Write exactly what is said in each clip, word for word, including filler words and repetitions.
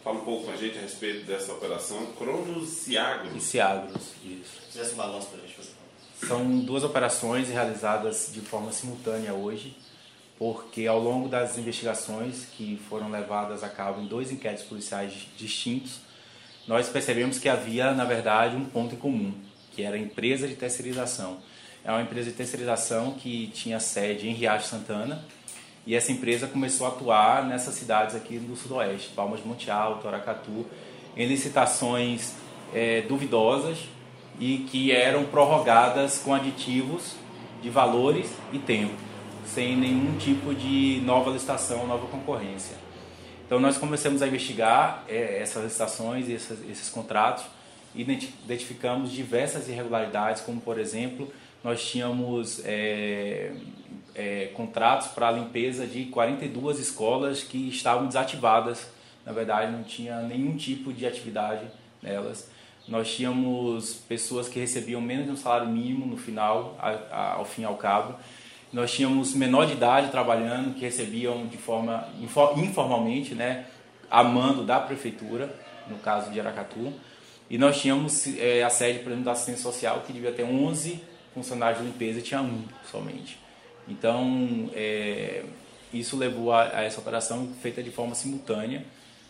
Fala um pouco com a gente a respeito dessa operação Cronos Ciagros. E Ciagros, isso. Se fizesse um balanço para a gente fazer. São duas operações realizadas de forma simultânea hoje, porque ao longo das investigações que foram levadas a cabo em dois inquéritos policiais distintos, nós percebemos que havia, na verdade, um ponto em comum, que era a empresa de terceirização. É uma empresa de terceirização que tinha sede em Riacho Santana, e essa empresa começou a atuar nessas cidades aqui do Sudoeste, Palmas de Monte Alto, Aracatu, em licitações é, duvidosas e que eram prorrogadas com aditivos de valores e tempo, sem nenhum tipo de nova licitação, nova concorrência. Então nós começamos a investigar é, essas licitações e esses, esses contratos e identificamos diversas irregularidades, como por exemplo, nós tínhamos é, é, contratos para a limpeza de quarenta e duas escolas que estavam desativadas, na verdade não tinha nenhum tipo de atividade nelas. Nós tínhamos pessoas que recebiam menos de um salário mínimo no final, a, a, ao fim e ao cabo. Nós tínhamos menor de idade trabalhando, que recebiam de forma informalmente, né, a mando da prefeitura, no caso de Aracatu. E nós tínhamos é, a sede, por exemplo, da assistência social, que devia ter onze funcionários de limpeza e tinha um somente. Então, é, isso levou a, a essa operação feita de forma simultânea,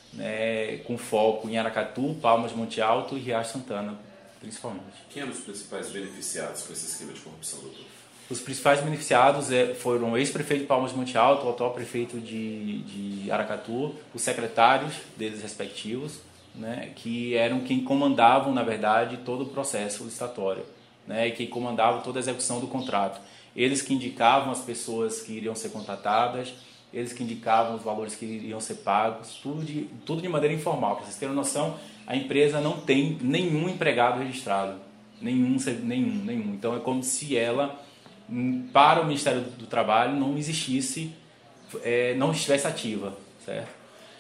né, com foco em Aracatu, Palmas de Monte Alto e Riacho Santana, principalmente. Quem eram os principais beneficiados com esse esquema de corrupção, doutor? Os principais beneficiados foram o ex-prefeito de Palmas de Monte Alto, o atual prefeito de, de Aracatu, os secretários deles respectivos, né, que eram quem comandavam, na verdade, todo o processo licitatório, né, e quem comandavam toda a execução do contrato. Eles que indicavam as pessoas que iriam ser contratadas, eles que indicavam os valores que iriam ser pagos, tudo de, tudo de maneira informal. Para vocês terem noção, a empresa não tem nenhum empregado registrado, nenhum, nenhum, nenhum. Então é como se ela, para o Ministério do Trabalho, não existisse, é, não estivesse ativa, certo?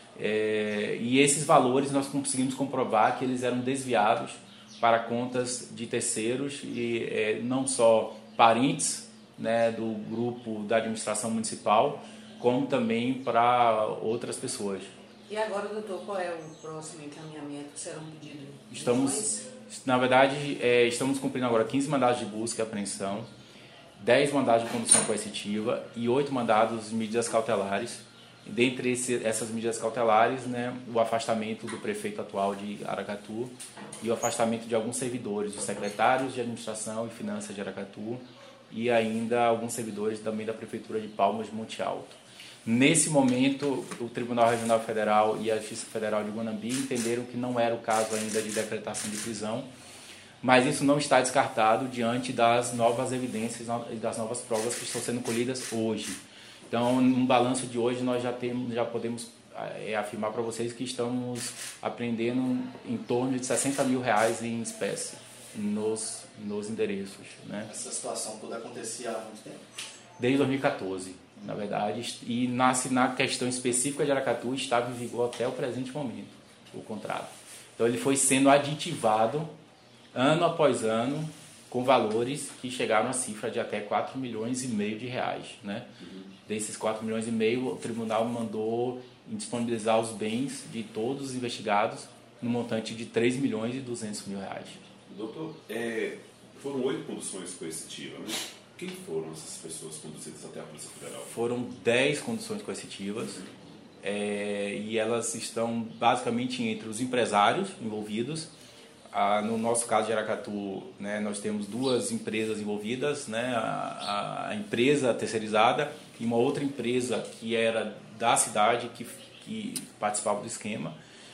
É, e esses valores nós conseguimos comprovar que eles eram desviados para contas de terceiros e é, não só parentes, né, do grupo da administração municipal, como também para outras pessoas. E agora, doutor, qual é o próximo encaminhamento que será um pedido? Estamos, na verdade, é, estamos cumprindo agora quinze mandados de busca e apreensão, dez mandados de condução coercitiva e oito mandados de medidas cautelares. Dentre esse, essas medidas cautelares, né, o afastamento do prefeito atual de Aracatu e o afastamento de alguns servidores, os secretários de administração e finanças de Aracatu e ainda alguns servidores também da prefeitura de Palmas de Monte Alto. Nesse momento, o Tribunal Regional Federal e a Justiça Federal de Guanambi entenderam que não era o caso ainda de decretação de prisão, mas isso não está descartado diante das novas evidências e das novas provas que estão sendo colhidas hoje. Então, no balanço de hoje, nós já, temos, já podemos é, afirmar para vocês que estamos apreendendo em torno de sessenta mil reais em espécie nos, nos endereços. Né? Essa situação toda acontecia há muito tempo? Desde dois mil e quatorze, na verdade, e nasce na questão específica de Aracatu, estava em vigor até o presente momento, o contrato. Então, ele foi sendo aditivado, ano após ano, com valores que chegaram à cifra de até quatro milhões e meio de reais, né? Desses quatro milhões e meio, o tribunal mandou disponibilizar os bens de todos os investigados no montante de três milhões e duzentos mil reais. Doutor, é, foram oito conduções coercitivas, né? Quem foram essas pessoas conduzidas até a Polícia Federal? Foram dez conduções coercitivas, uhum. é, e elas estão basicamente entre os empresários envolvidos. Ah, no nosso caso de Aracatu, né, nós temos duas empresas envolvidas, né, a, a empresa terceirizada e uma outra empresa que era da cidade que, que participava do esquema.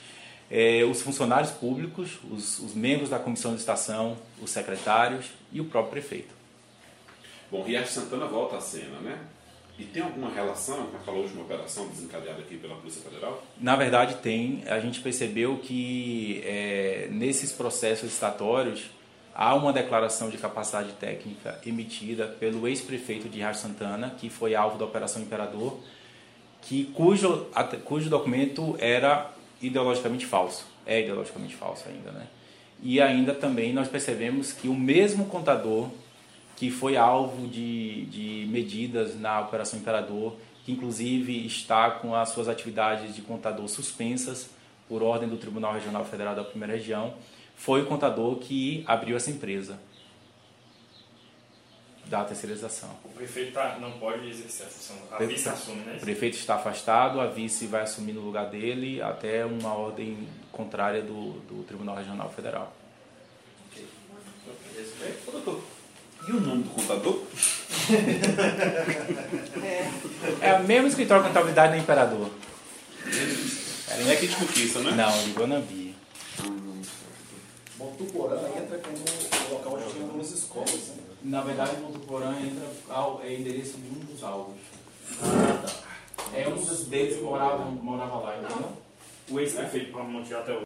É, os funcionários públicos, os, os membros da comissão de licitação, os secretários e o próprio prefeito. Bom, Riacho Santana volta à cena, né? E tem alguma relação com aquela última operação desencadeada aqui pela Polícia Federal? Na verdade tem. A gente percebeu que é, nesses processos licitatórios há uma declaração de capacidade técnica emitida pelo ex-prefeito de Riacho Santana, que foi alvo da Operação Imperador, que, cujo, cujo documento era ideologicamente falso. É ideologicamente falso ainda, né? E ainda também nós percebemos que o mesmo contador que foi alvo de, de medidas na Operação Imperador, que inclusive está com as suas atividades de contador suspensas por ordem do Tribunal Regional Federal da Primeira Região, foi o contador que abriu essa empresa da terceirização. O prefeito tá, não pode exercer a função, a vice assume, né? O prefeito está afastado, a vice vai assumir no lugar dele até uma ordem contrária do, do Tribunal Regional Federal. Ô, doutor, e o nome do contador? É o mesmo escritório de contabilidade do Imperador. Não é aqui de Conquista, né? Não, de Guanambi. Botuporã entra como o local onde tinha algumas escolas, né? Na verdade, Botuporã entra ao, é endereço de um dos alvos. Ah, tá. É um dos deles que morava, morava lá, entendeu? O ex-prefeito para Monte até hoje.